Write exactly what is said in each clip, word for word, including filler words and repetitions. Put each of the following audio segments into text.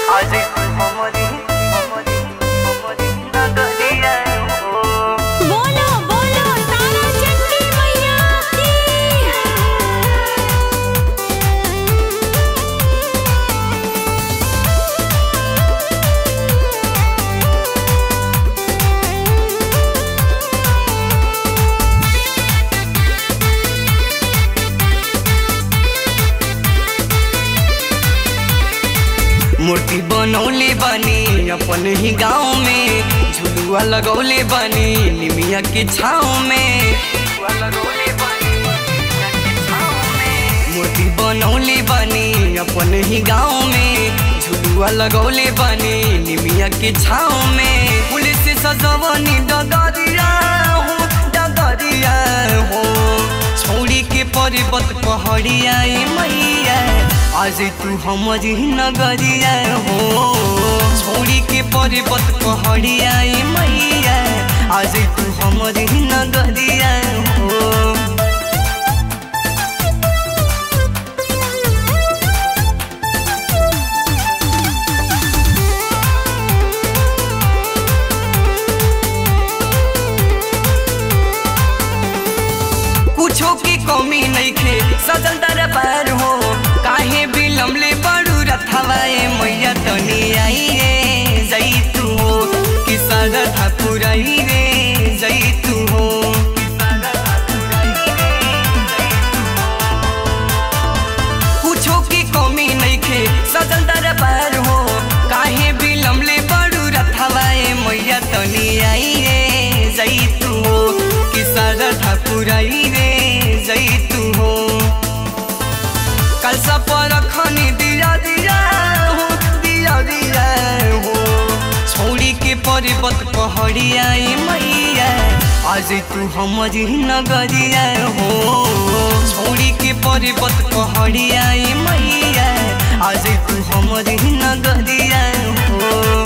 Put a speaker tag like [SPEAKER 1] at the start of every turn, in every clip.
[SPEAKER 1] आज तू हमरी हमरी हमरी नगरिया हो।
[SPEAKER 2] बोलो बोलो तारा चंडी मैया की।
[SPEAKER 1] मूर्ति बनौले बानी अपन ही गाँव में, झुलुआ लगौले बानी निमिया के छाँव में। मूर्ति बनौले बानी अपन ही गाँव में, झुलुआ लगौले बानी निमिया के छाँव में। फूल से सजवनी डगरिया हो डगरिया हो, छोड़ी के पर्वत पहाड़िया ए मैया आज तू हमरी नगरिया हो। छोड़ी के पर्वत पहाड़िया ए मैया आज तू हमरी नगरिया हो। कुछो की कमी नहीं खे सजल दरबार हो, काहे बिलमले बड़ू रथवा ए मैया तनी आई रे जैतू हो कि सरधा पुराई रे जैतू हो। कुछो की कमी नहीं खे सजल दरबार हो, काहे बिलमले बड़ू रथवा ए मैया तनी आई रे जैतू हो कि सरधा पुराई रे जैतू हो। कलसा पर खनी दिया दिया हो दिया दिया हो, छोड़ी के पर्वत पहाड़िया ए मैया आज तू हमरी नगरिया हो। छोड़ी के पर्वत पहाड़िया ए मैया आज तू हमरी नगरिया हो।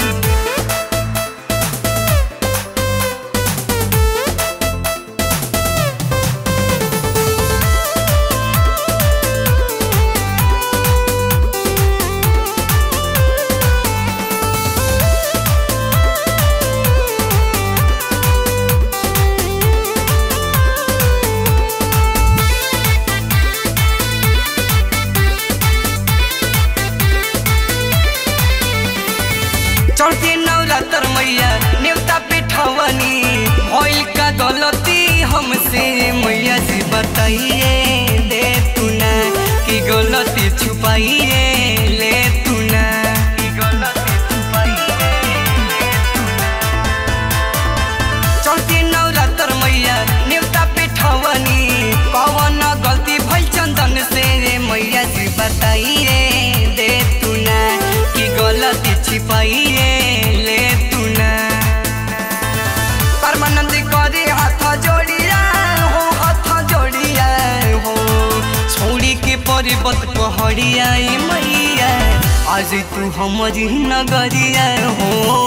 [SPEAKER 1] चढ़ते नवरात्र मैया नेवता पिठवनी, भइल का गलती हमसे मैया जी बताइए दे तू ना कि गलती छुपाइए ले तू ना कि गलती छुपाइए ले तू ना। चढ़ते नवरात्र मैया नेवता पिठवनी, कौन गलती भइल चंदन से मैया जी बताइए दे तू ना कि गलती छिपाइए ले तू ना। परमानंद करे हाथ जोड़िया हो हाथ जोड़िया हो, छोड़ी के पर्वत पहाड़िया ए मैया आज तू हमरी नगरिया हो।